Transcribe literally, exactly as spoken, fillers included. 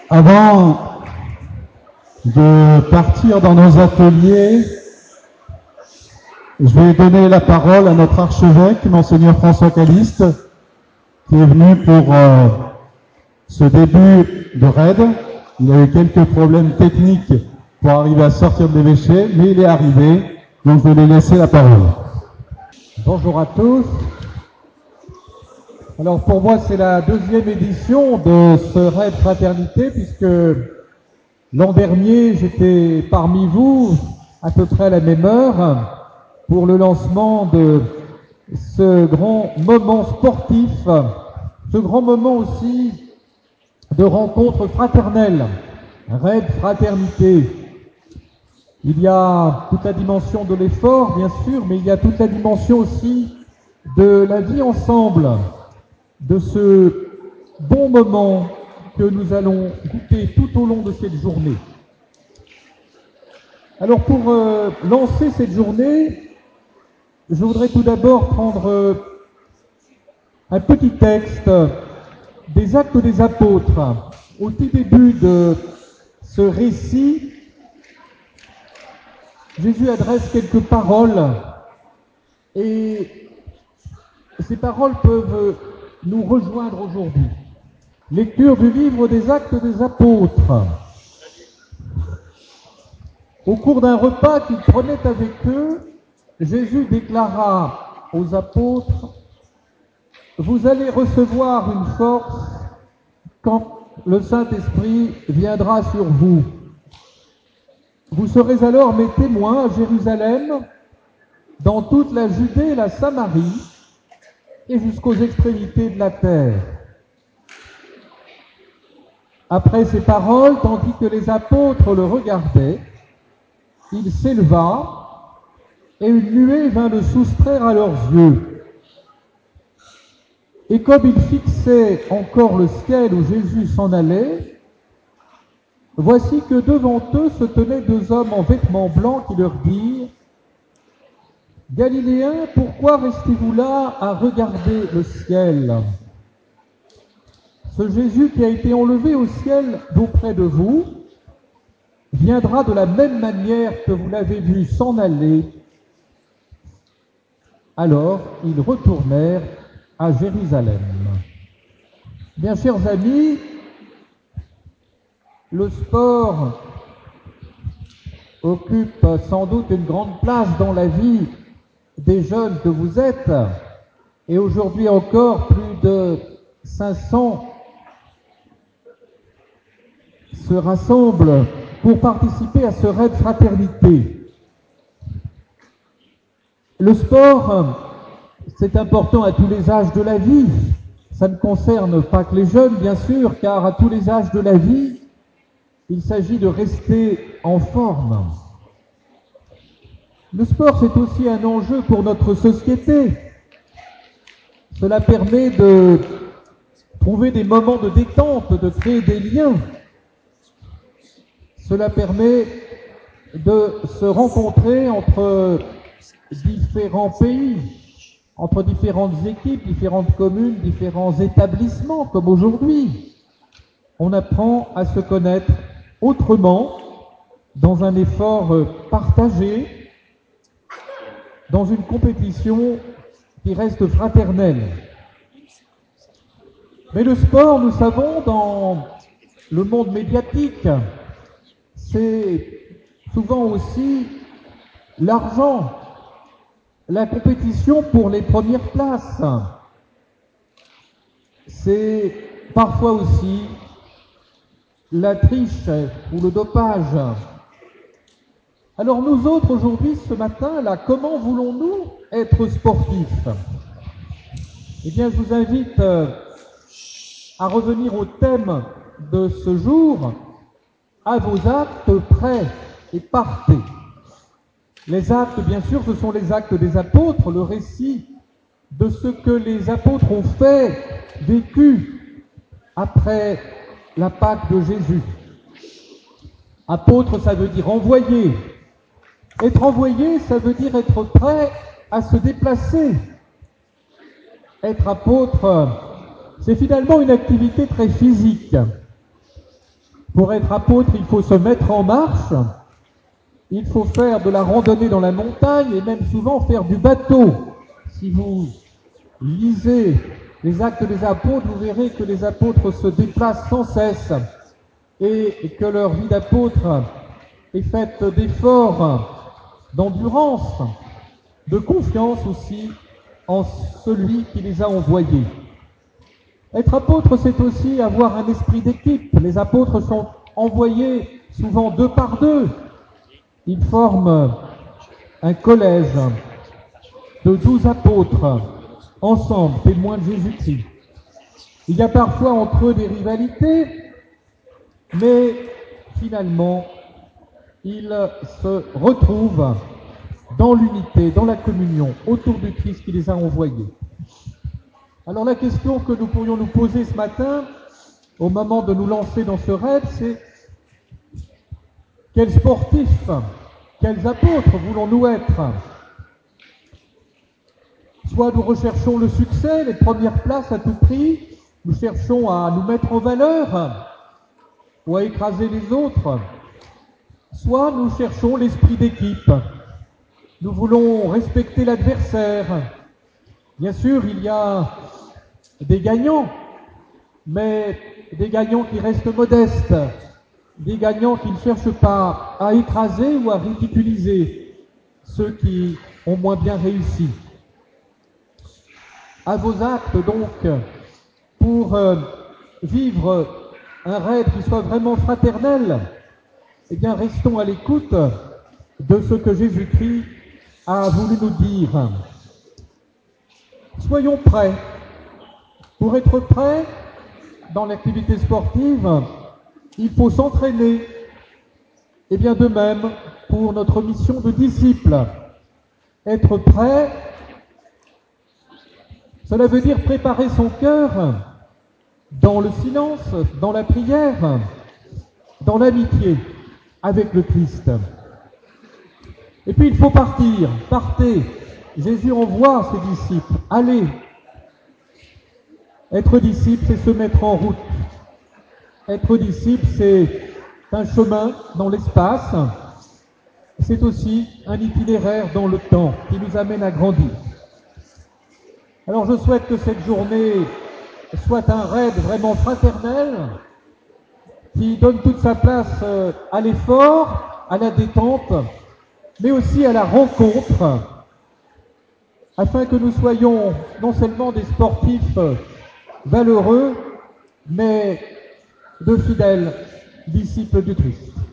Avant de partir dans nos ateliers, je vais donner la parole à notre archevêque, Monseigneur François Caliste, qui est venu pour euh, ce début de raid. Il a eu quelques problèmes techniques pour arriver à sortir de l'évêché, mais il est arrivé, donc je vais lui laisser la parole. Bonjour à tous. Alors pour moi, c'est la deuxième édition de ce raid fraternité, puisque l'an dernier, j'étais parmi vous, à peu près à la même heure, pour le lancement de ce grand moment sportif, ce grand moment aussi de rencontre fraternelle, raid fraternité. Il y a toute la dimension de l'effort, bien sûr, mais il y a toute la dimension aussi de la vie ensemble, de ce bon moment que nous allons goûter tout au long de cette journée. Alors pour euh, lancer cette journée, je voudrais tout d'abord prendre euh, un petit texte des Actes des Apôtres. Au tout début de ce récit, Jésus adresse quelques paroles et ces paroles peuvent nous rejoindre aujourd'hui. Lecture du livre des Actes des Apôtres. Au cours d'un repas qu'il prenait avec eux, Jésus déclara aux apôtres: « Vous allez recevoir une force quand le Saint-Esprit viendra sur vous. Vous serez alors mes témoins à Jérusalem, dans toute la Judée et la Samarie, et jusqu'aux extrémités de la terre. » Après ces paroles, tandis que les apôtres le regardaient, il s'éleva et une nuée vint le soustraire à leurs yeux. Et comme ils fixaient encore le ciel où Jésus s'en allait, voici que devant eux se tenaient deux hommes en vêtements blancs qui leur dirent: « Galiléens, pourquoi restez-vous là à regarder le ciel ? Ce Jésus qui a été enlevé au ciel d'auprès de vous viendra de la même manière que vous l'avez vu s'en aller. » Alors ils retournèrent à Jérusalem. Bien chers amis, le sport occupe sans doute une grande place dans la vie des jeunes que vous êtes, et aujourd'hui encore plus de cinq cents se rassemblent pour participer à ce raid fraternité. Le sport, c'est important à tous les âges de la vie. Ça ne concerne pas que les jeunes, bien sûr, car à tous les âges de la vie, il s'agit de rester en forme. Le sport, c'est aussi un enjeu pour notre société. Cela permet de trouver des moments de détente, de créer des liens. Cela permet de se rencontrer entre différents pays, entre différentes équipes, différentes communes, différents établissements, comme aujourd'hui. On apprend à se connaître autrement, dans un effort partagé, dans une compétition qui reste fraternelle. Mais le sport, nous savons, dans le monde médiatique, c'est souvent aussi l'argent, la compétition pour les premières places. C'est parfois aussi la triche ou le dopage. Alors nous autres, aujourd'hui, ce matin, là, comment voulons-nous être sportifs ? Eh bien, je vous invite à revenir au thème de ce jour: à vos actes, prêts et partez. Les actes, bien sûr, ce sont les actes des apôtres, le récit de ce que les apôtres ont fait, vécu après la Pâque de Jésus. Apôtre, ça veut dire envoyé. Être envoyé, ça veut dire être prêt à se déplacer. Être apôtre, c'est finalement une activité très physique. Pour être apôtre, il faut se mettre en marche, il faut faire de la randonnée dans la montagne et même souvent faire du bateau. Si vous lisez les Actes des Apôtres, vous verrez que les apôtres se déplacent sans cesse et que leur vie d'apôtre est faite d'efforts, d'endurance, de confiance aussi en celui qui les a envoyés. Être apôtre, c'est aussi avoir un esprit d'équipe. Les apôtres sont envoyés souvent deux par deux. Ils forment un collège de douze apôtres, ensemble, témoins de Jésus-Christ. Il y a parfois entre eux des rivalités, mais finalement, ils se retrouvent dans l'unité, dans la communion, autour du Christ qui les a envoyés. Alors la question que nous pourrions nous poser ce matin, au moment de nous lancer dans ce raid, c'est quels sportifs, quels apôtres voulons-nous être? Soit nous recherchons le succès, les premières places à tout prix, nous cherchons à nous mettre en valeur ou à écraser les autres, soit nous cherchons l'esprit d'équipe. Nous voulons respecter l'adversaire. Bien sûr, il y a des gagnants, mais des gagnants qui restent modestes, des gagnants qui ne cherchent pas à écraser ou à ridiculiser ceux qui ont moins bien réussi. À vos actes donc, pour euh, vivre un raid qui soit vraiment fraternel, eh bien restons à l'écoute de ce que Jésus-Christ a voulu nous dire. Soyons prêts. Pour être prêts dans l'activité sportive, il faut s'entraîner. Et bien de même, pour notre mission de disciple, être prêt, cela veut dire préparer son cœur dans le silence, dans la prière, dans l'amitié avec le Christ. Et puis il faut partir, partez. Jésus envoie ses disciples, allez. Être disciple, c'est se mettre en route. Être disciple, c'est un chemin dans l'espace. C'est aussi un itinéraire dans le temps qui nous amène à grandir. Alors je souhaite que cette journée soit un raid vraiment fraternel qui donne toute sa place à l'effort, à la détente, mais aussi à la rencontre, afin que nous soyons non seulement des sportifs valeureux, mais de fidèles disciples du Christ.